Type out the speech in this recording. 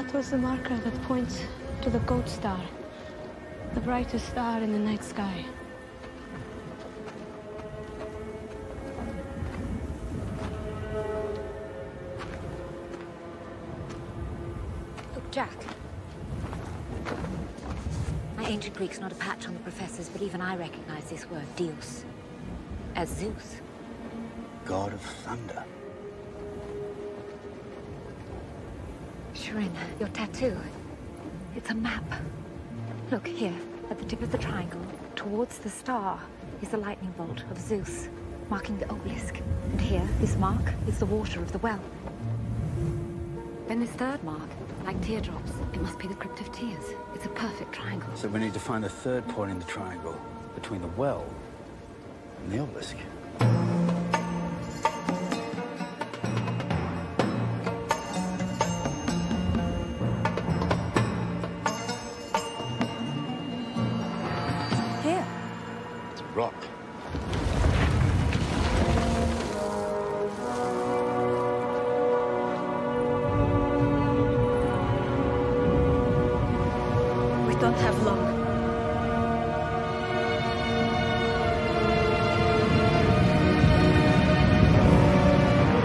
That was the marker that points to the Goat Star, the brightest star in the night sky. Look, Jack. My ancient Greek's not a patch on the professor's, but even I recognize this word, Deus, as Zeus. God of thunder. Shirin, your tattoo. It's a map. Look, here, at the tip of the triangle, towards the star, is the lightning bolt of Zeus, marking the obelisk. And here, this mark, is the water of the well. Then this third mark, like teardrops, it must be the Crypt of Tears. It's a perfect triangle. So we need to find the third point in the triangle, between the well and the obelisk. Here. It's a rock. We don't have long.